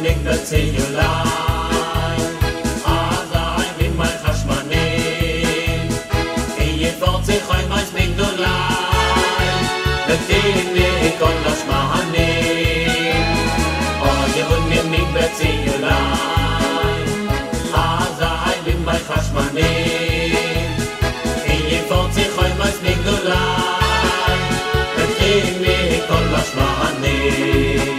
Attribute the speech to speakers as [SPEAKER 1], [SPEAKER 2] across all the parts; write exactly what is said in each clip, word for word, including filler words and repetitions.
[SPEAKER 1] מקבצי יולי אזי במי חשמנים יפורצי חוי מייס מגדולי ותיני כל השמנים יהודים מקבצי יולי אזי במי חשמנים יפורצי חוי מייס מגדולי ותיני כל השמנים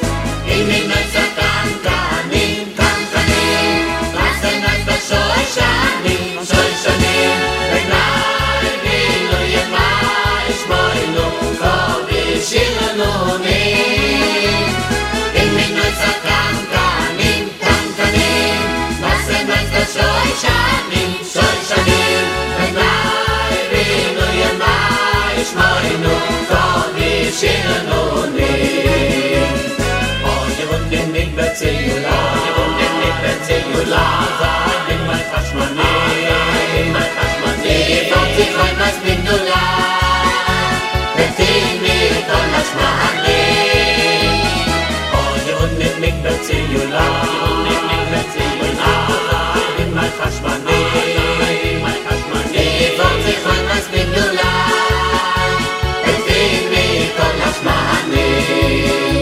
[SPEAKER 1] מקבצי יולי, מקבצי יולי, במי חשמנים, יפורצי חוי מייס מגדולי, ותיני כל השמנים. יהודים מקבצי יולי, מקבצי יולי, במי חשמנים, יפורצי חוי מייס מגדולי, ותיני כל השמנים.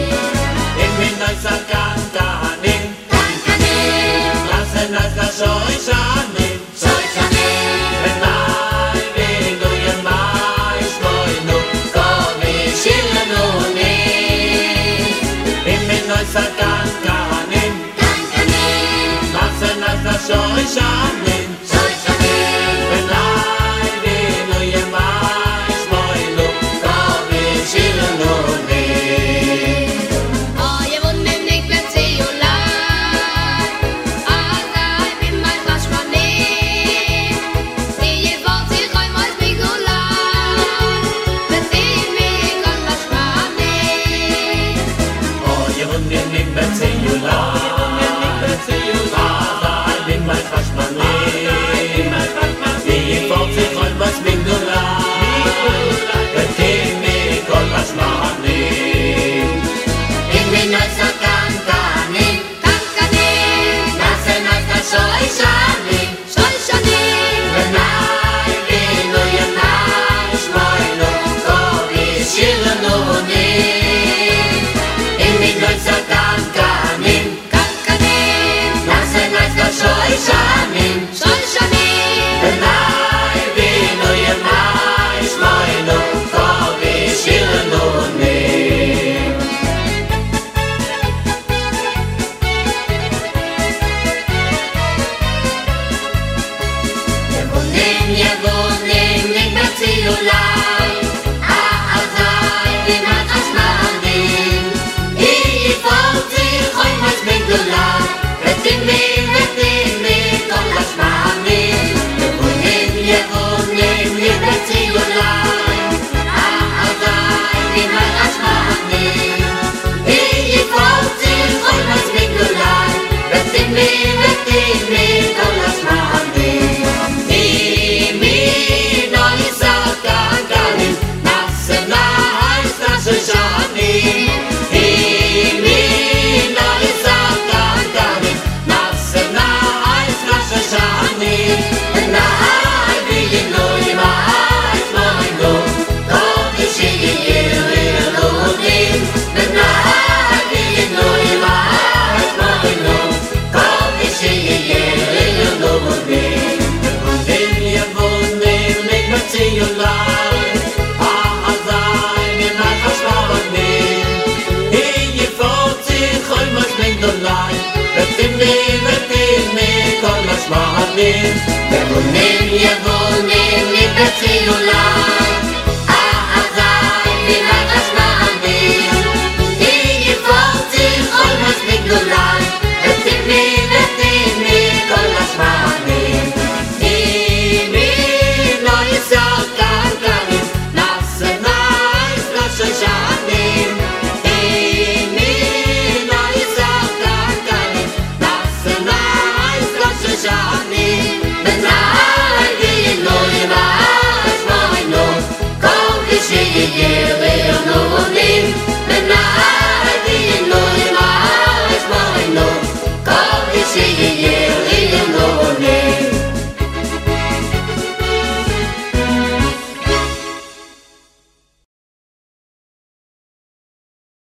[SPEAKER 1] Soy shanim, soy shanim, venai vino yemai shmoinu, kovi shilnuni. Imminoi sakan kahanim, kankanim, nasen azla soy shanim, soy shanim, venai vino yemai shmoinu, kovi shilnuni. מקבצי יולי, מקבצי יולי, במי חשמנים, יפורצי חוי מייס מגדולי, ותיני כל השמנים. ימינוי סקן קנים, קנקנים, נעשה נעשה שוי שנים, שוי שנים, ונאי בינו ינאי שמוינו, קובי שילנוני. ימינוי סקן קנים, קנקנים, נעשה נעשה שוי שנים, שוי שנים, ונאי בינו ינאי שמוינו, קובי שילנוני. יבונים יבונים מקבצי יולי אזי במי חשמנים יפורצי חוי מייס מגדולי ותיני ותיני כל השמנים. יבונים יבונים מקבצי יולי אזי במי חשמנים יפורצי חוי מייס מגדולי ותיני ותיני כל השמנים. יבונים יבונים מקבצי יולי אזי במי חשמנים יפורצי חוי מייס מגדולי ותיני ותיני כל השמנים. ימינוי סקן קנים, נעשה נעש לשוי שנים. ימינוי סקן קנים, נעשה נעש לשוי שנים. ונאי וינו ימי שמוינו, כל כשהיא